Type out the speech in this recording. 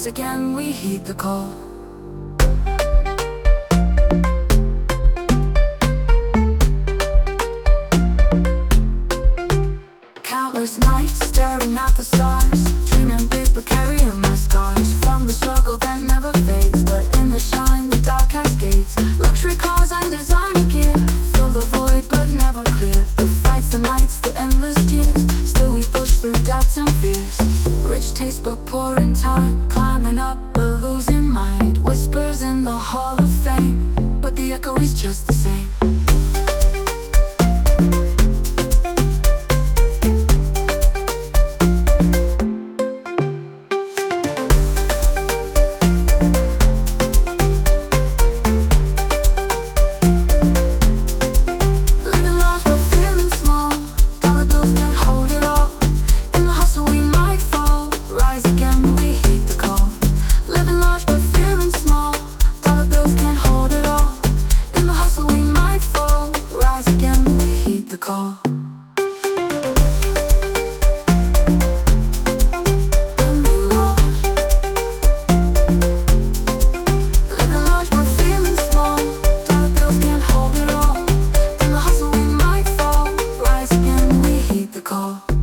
rise again, we heed the call. Countless nights staring at the stars, dreaming big but carrying my scars. From the struggle that never fades, but in the shine the dark cascades. Luxury cars and designer gear fill the void but never clear. The fights, the nights, the endless years, still we push through doubts and fears. Rich taste but poor in time, climbing up but losing mind. Whispers in the hall of fame, but the echo is just the same. Call. Living large but feeling small. Dollar bills can't hold it all. In the hustle we might fall. Rise again, we heed the call.